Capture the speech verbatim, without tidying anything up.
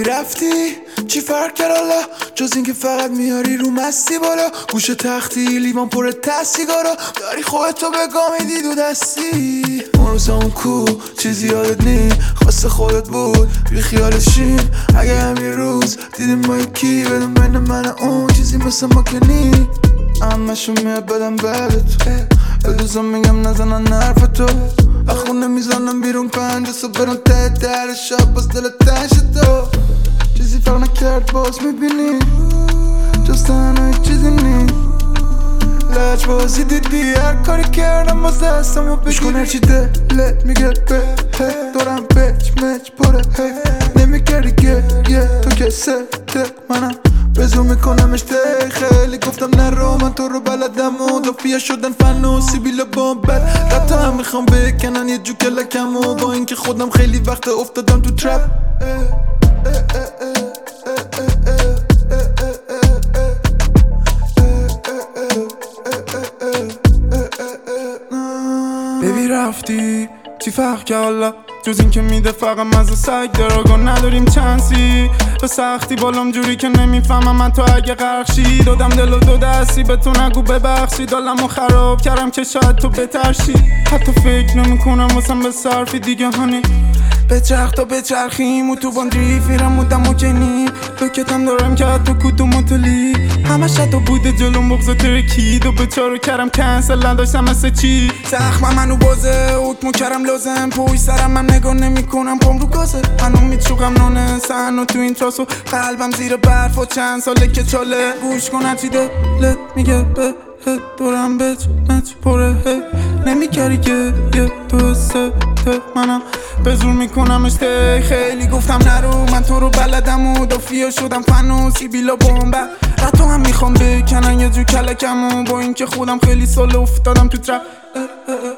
بیبی رفتی چی فرق کرد حالا جز اینکه فقط میاری رو مستی بالا گوشه تختی لیوان پر ته سیگارا داری خودتو بگاه میدی دو دستی اون روز اون کو چیزی یادت نی خواست خودت بود بی خیالشین اگه همین روز دیدیم ما یکی بدون بین من اون چیزی مثل ما که نی همشو میاد بدم بردت الوزم میگم نزنن حرفتو اخونه میزنم بیرون پنجه سو برم ته در شب باز دل تنگ شد تو چیزی فرق نکرد باز میبینی جز تنهایی چیزی نی لج بازی دیدی هر کاری کردم باز دستمو بگیری بشکن هرچی دلت میگه به دارم بچ مچ پره نمیگردی گریه تو که صدق منم بزو میکنمش دی خیلی گفتم نرو من تو رو بلدم و دافیه شدن فن و سیبیل و بامبت رتا هم میخوام بکنن یه جو کلکم و با اینکه خودم خیلی وقت افتادم تو ترپ ببی رفتی چی فرق که حالا جز این که میده فقط مزه سگ دراغا نداریم چانسی به سختی بالام جوری که نمیفهمم من تو اگه غرقشی دادم دل و دو دستی به تو نگو ببخشی دلمو خراب کردم که شاید تو بترشی حتی فکر نمیکنم واسم به صرفی دیگه هانی بچرخ تا بچرخیم و تو باندریف میرم و دمو کنی لوکتم دارم که حتی کدوم مطلی همش حتی بوده جلوم بغضا ترکید و بچارو کردم کنسل نداشتم مثل چی زخمم منو بازه حکمو کردم لازم پوی سرم من نگاه نمی کنم پام رو گازه هنو میچوقم نانه سن و تو این تراس و قلبم زیر برف و چند ساله که چاله گوش کن هرچی دلت میگه به دورم بچ مچ پره نمیکردی که یه تو صدق منم به زور میکنمش تی خیلی گفتم نرو من تو رو بلدم و دافیه شدم فن و سیبیلا بامبت رتو هم میخوام بکنن یه جو کلکم و با اینکه خودم خیلی سال افتادم تو ترپ